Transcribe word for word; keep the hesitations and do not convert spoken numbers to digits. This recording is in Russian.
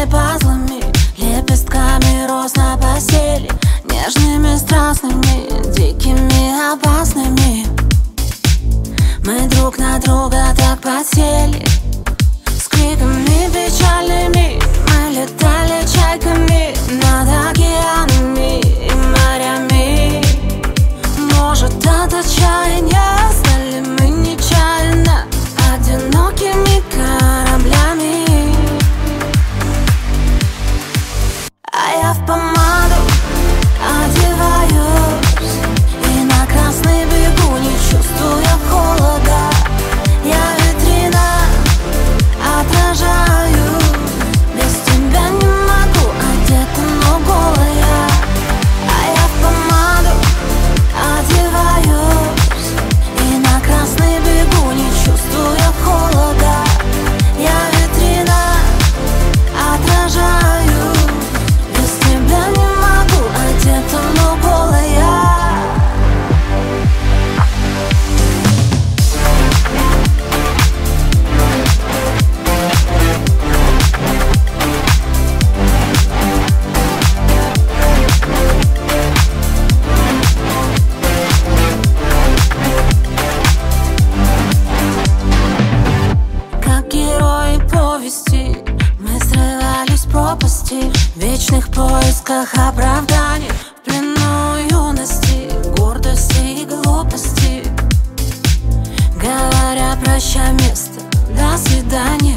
стали пазлами, лепестками роз на постели, нежными, страстными, дикими, опасными. Мы друг на друга так подсели, с криками печальными мы летали чайками над океанами и морями. Может, от отчаяния стали мы нечаянно одинокими кораблями. А я в помаду одеваюсь и на красный бегу, не чувствуя холода. Я витрина, отражаю, без тебя не могу, одета, но голая. А я в помаду одеваюсь и на красный бегу, не чувствуя холода. Я витрина, отражаю, без тебя не могу, одета, но голая. Как герои повести мы срывались в пропасти, в вечных поисках оправданий, в плену юности, гордости и глупости, говоря прощай, место, до свидания.